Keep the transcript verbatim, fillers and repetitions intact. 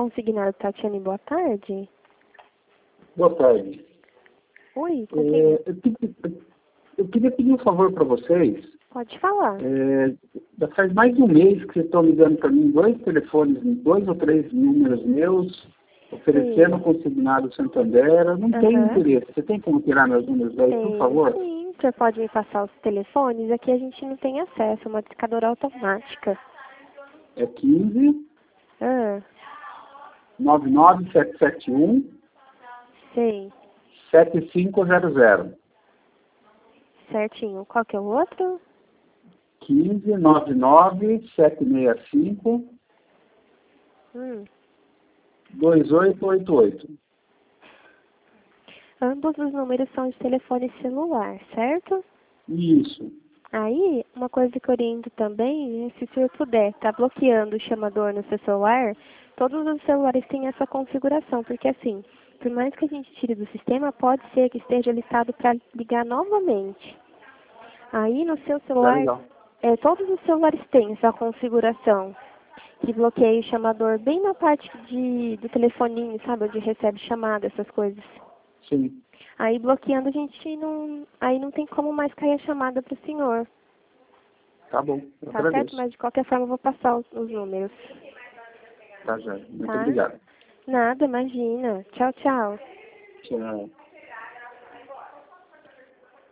Consignado Tatiane, boa tarde. Boa tarde. Oi, com É, quem? eu, que- eu queria pedir um favor para vocês. Pode falar. É, já faz mais de um mês que vocês estão ligando para mim dois telefones, dois ou três números meus, oferecendo Sim. consignado Santander. Eu não tenho Aham. interesse. Você tem como tirar meus números daí, por Tem, favor? sim. Você pode me passar os telefones? Aqui a gente não tem acesso, é uma discadora automática. É quinze, Ah, nove nove sete sete um, sei. sete cinco zero zero. Certinho. Qual que é o outro? quinze, nove nove sete seis cinco, Hum. dois oito oito oito. Ambos os números são de telefone celular, certo? Isso. Aí, uma coisa que eu oriento também, é se o senhor puder, estar bloqueando o chamador no seu celular, todos os celulares têm essa configuração, porque assim, por mais que a gente tire do sistema, pode ser que esteja listado para ligar novamente. Aí, no seu Tá celular, legal. é, todos os celulares têm essa configuração, que bloqueia o chamador bem na parte de, do telefoninho, sabe, onde recebe chamada, essas coisas. Sim. Aí bloqueando a gente não. Aí não tem como mais cair a chamada para o senhor. Tá bom. Eu Tá certo? agradeço. Mas de qualquer forma eu vou passar os, os números. Tá, já. Muito Tá? obrigado. Nada, imagina. Tchau, tchau. Tchau.